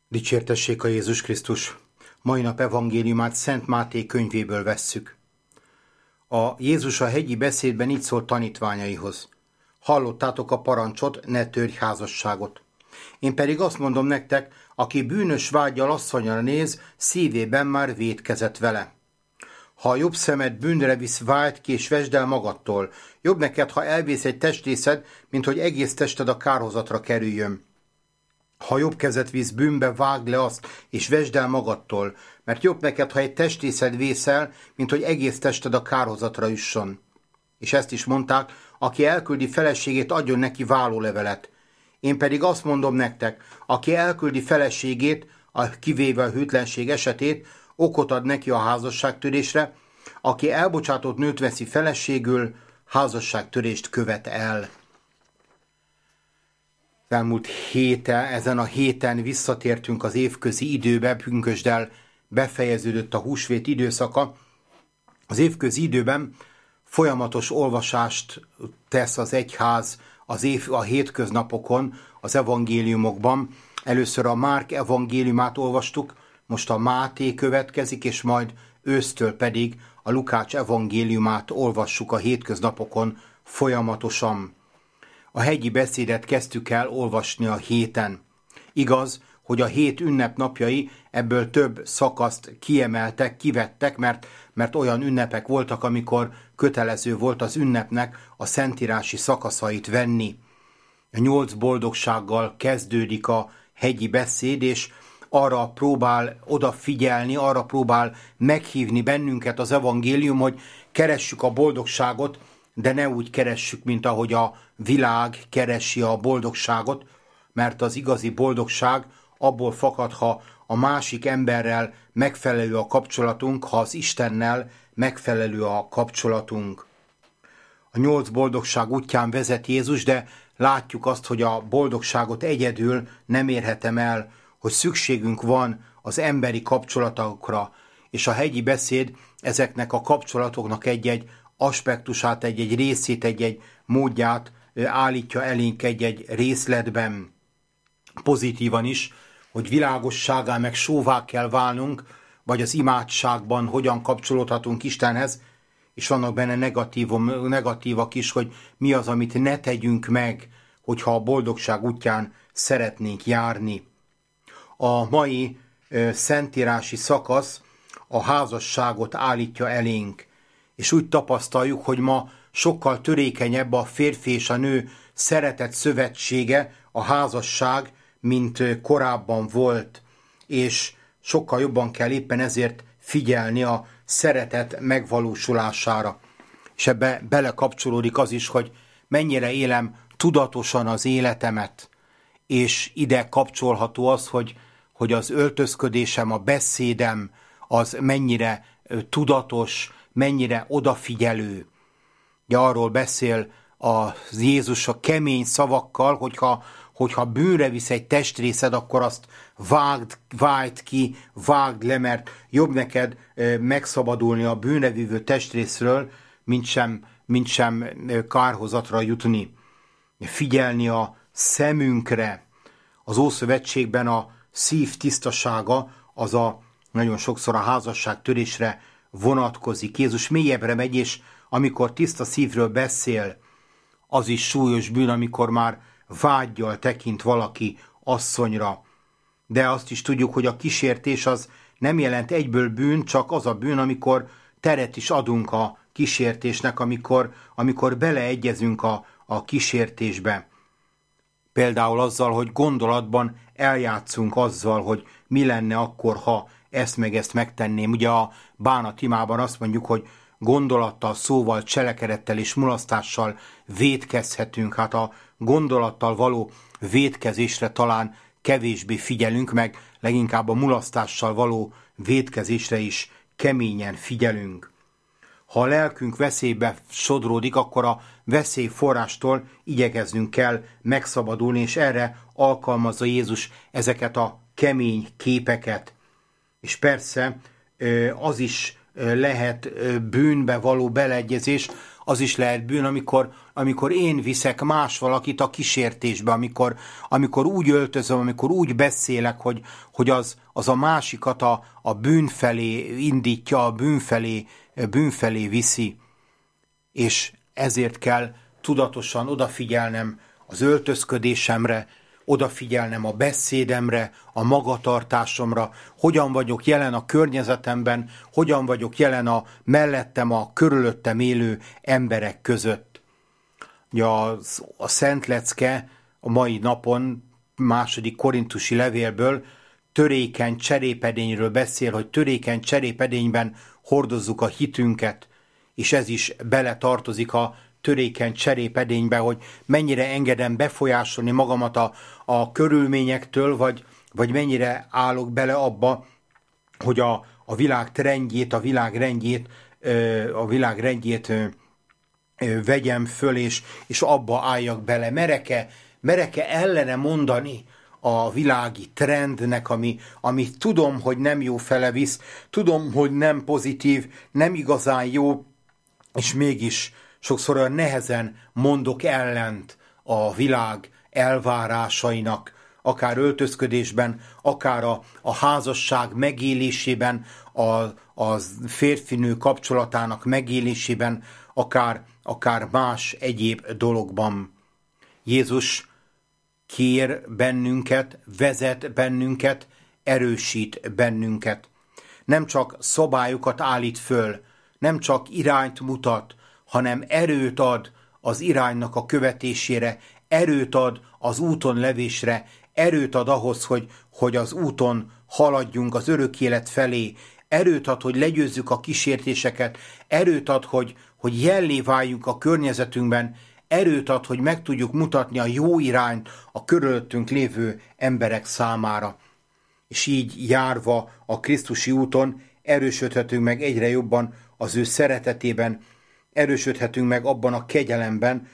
Dicsértessék a Jézus Krisztus! Mai nap evangéliumát Szent Máté könyvéből vesszük. A Jézus a hegyi beszédben így szólt tanítványaihoz. Hallottátok a parancsot, ne törj házasságot. Én pedig azt mondom nektek, aki bűnös vággyal asszonyra néz, szívében már vétkezett vele. Ha a jobb szemed bűnre visz, váld ki és vesd el magadtól. Jobb neked, ha elvész egy testrészed, mint hogy egész tested a kárhozatra kerüljön. Ha jobb kezet visz bűnbe, vágd le azt, és vesd el magadtól, mert jobb neked, ha egy testrészed vészel, mint hogy egész tested a kárhozatra jusson. És ezt is mondták, aki elküldi feleségét, adjon neki vállólevelet. Én pedig azt mondom nektek, aki elküldi feleségét, kivéve a hűtlenség esetét, okot ad neki a házasságtörésre, aki elbocsátott nőt veszi feleségül, házasságtörést követ el. Elmúlt ezen a héten visszatértünk az évközi időbe, pünkösddel befejeződött a húsvét időszaka. Az évközi időben folyamatos olvasást tesz az egyház a hétköznapokon, az evangéliumokban. Először a Márk evangéliumát olvastuk, most a Máté következik, és majd ősztől pedig a Lukács evangéliumát olvassuk a hétköznapokon folyamatosan. A hegyi beszédet kezdtük el olvasni a héten. Igaz, hogy a hét ünnepnapjai ebből több szakaszt kiemeltek, kivettek, mert olyan ünnepek voltak, amikor kötelező volt az ünnepnek a szentírási szakaszait venni. A 8 boldogsággal kezdődik a hegyi beszéd, és arra próbál odafigyelni, arra próbál meghívni bennünket az evangélium, hogy keressük a boldogságot, de ne úgy keressük, mint ahogy a világ keresi a boldogságot, mert az igazi boldogság abból fakad, ha a másik emberrel megfelelő a kapcsolatunk, ha az Istennel megfelelő a kapcsolatunk. A 8 boldogság útján vezet Jézus, de látjuk azt, hogy a boldogságot egyedül nem érhetem el, hogy szükségünk van az emberi kapcsolatokra, és a hegyi beszéd ezeknek a kapcsolatoknak egy-egy aspektusát, egy-egy részét, egy-egy módját állítja elénk egy-egy részletben. Pozitívan is, hogy világosságá meg sóvá kell válnunk, vagy az imádságban hogyan kapcsolódhatunk Istenhez, és vannak benne negatívak is, hogy mi az, amit ne tegyünk meg, hogyha a boldogság útján szeretnénk járni. A mai szentírási szakasz a házasságot állítja elénk, és úgy tapasztaljuk, hogy ma sokkal törékenyebb a férfi és a nő szeretett szövetsége, a házasság, mint korábban volt, és sokkal jobban kell éppen ezért figyelni a szeretet megvalósulására. És ebbe belekapcsolódik az is, hogy mennyire élem tudatosan az életemet, és ide kapcsolható az, hogy az öltözködésem, a beszédem az mennyire tudatos, mennyire odafigyelő. Ugye arról beszél az Jézus a kemény szavakkal, hogyha bűnre visz egy testrészed, akkor azt vágd ki, vágd le, mert jobb neked megszabadulni a bűnre vívő testrészről, mint sem kárhozatra jutni. Figyelni a szemünkre. Az Ószövetségben a szív tisztasága az nagyon sokszor a házasságtörésre vonatkozik. Jézus mélyebbre megy, és amikor tiszta szívről beszél, az is súlyos bűn, amikor már vággyal tekint valaki asszonyra. De azt is tudjuk, hogy a kísértés az nem jelent egyből bűn, csak az a bűn, amikor teret is adunk a kísértésnek, amikor beleegyezünk a kísértésbe. Például azzal, hogy gondolatban eljátszunk azzal, hogy mi lenne akkor, ha ezt meg ezt megtenném. Ugye a Bánat imában azt mondjuk, hogy gondolattal, szóval, cselekedettel és mulasztással vétkezhetünk. Hát a gondolattal való vétkezésre talán kevésbé figyelünk, meg leginkább a mulasztással való vétkezésre is keményen figyelünk. Ha a lelkünk veszélybe sodródik, akkor a veszélyforrástól igyekeznünk kell megszabadulni, és erre alkalmazza Jézus ezeket a kemény képeket. És persze az is lehet bűnbe való beleegyezés, Az is lehet bűn, amikor én viszek más valakit a kísértésbe, amikor úgy öltözöm, amikor úgy beszélek, hogy az a másikat a bűn felé indítja, a bűn felé viszi. És ezért kell tudatosan odafigyelnem az öltözködésemre, odafigyelnem a beszédemre, a magatartásomra, hogyan vagyok jelen a környezetemben, hogyan vagyok jelen a mellettem, a körülöttem élő emberek között. Ugye a Szent Lecke a mai napon, 2. Korintusi levélből törékeny cserépedényről beszél, hogy törékeny cserépedényben hordozzuk a hitünket, és ez is beletartozik a törékeny cserépedénybe, hogy mennyire engedem befolyásolni magamat a körülményektől, vagy mennyire állok bele abba, hogy a világ trendjét, a világ rendjét vegyem föl, és abba álljak bele. Merek-e ellene mondani a világi trendnek, ami tudom, hogy nem jó fele visz, tudom, hogy nem pozitív, nem igazán jó, és mégis sokszor olyan nehezen mondok ellent a világ elvárásainak, akár öltözködésben, akár a házasság megélésében, a férfinő kapcsolatának megélésében, akár más egyéb dologban. Jézus kér bennünket, vezet bennünket, erősít bennünket. Nem csak szabályokat állít föl, nem csak irányt mutat, hanem erőt ad az iránynak a követésére, erőt ad az úton levésre, erőt ad ahhoz, hogy az úton haladjunk az örök élet felé, erőt ad, hogy legyőzzük a kísértéseket, erőt ad, hogy jellé váljunk a környezetünkben, erőt ad, hogy meg tudjuk mutatni a jó irányt a körülöttünk lévő emberek számára. És így járva a Krisztusi úton erősödhetünk meg egyre jobban az ő szeretetében, erősödhetünk meg abban a kegyelemben,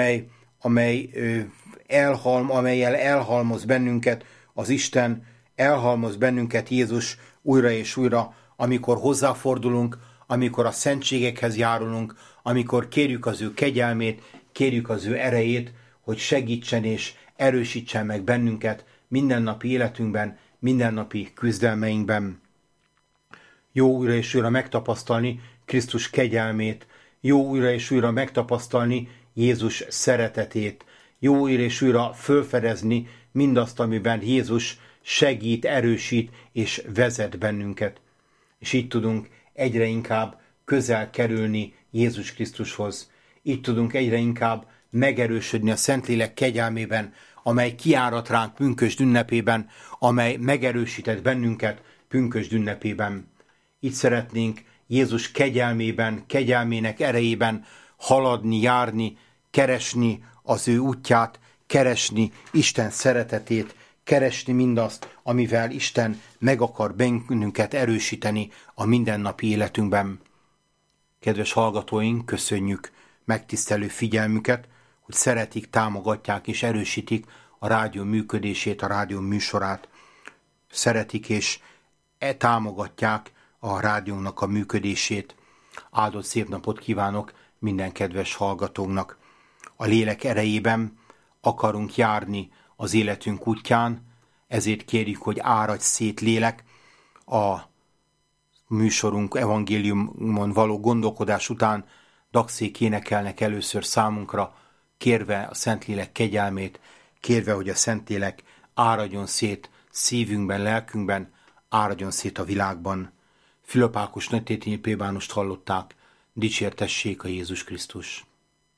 amelyel elhalmoz bennünket az Isten, elhalmoz bennünket Jézus újra és újra, amikor hozzáfordulunk, amikor a szentségekhez járulunk, amikor kérjük az ő kegyelmét, kérjük az ő erejét, hogy segítsen és erősítsen meg bennünket mindennapi életünkben, mindennapi küzdelmeinkben. Jó újra és újra megtapasztalni Krisztus kegyelmét, jó újra és újra megtapasztalni Jézus szeretetét, jó újra és újra fölfedezni mindazt, amiben Jézus segít, erősít és vezet bennünket. És így tudunk egyre inkább közel kerülni Jézus Krisztushoz. Így tudunk egyre inkább megerősödni a Szentlélek kegyelmében, amely kiárat ránk pünkösd ünnepében, amely megerősített bennünket pünkösd ünnepében. Így szeretnénk Jézus kegyelmében, kegyelmének erejében haladni, járni, keresni az ő útját, keresni Isten szeretetét, keresni mindazt, amivel Isten meg akar bennünket erősíteni a mindennapi életünkben. Kedves hallgatóink, köszönjük megtisztelő figyelmüket, hogy szeretik, támogatják és erősítik a rádió működését, a rádió műsorát. Szeretik és támogatják a rádiónak a működését. Áldott szép napot kívánok minden kedves hallgatónknak. A lélek erejében akarunk járni az életünk útján, ezért kérjük, hogy áradj szét lélek a műsorunk evangéliumon való gondolkodás után. Dagszék énekelnek először számunkra, kérve a Szentlélek kegyelmét, kérve, hogy a Szentlélek áradjon szét szívünkben, lelkünkben, áradjon szét a világban. Fülöp Ákos nagytétényi plébánost hallották, dicsértessék a Jézus Krisztus.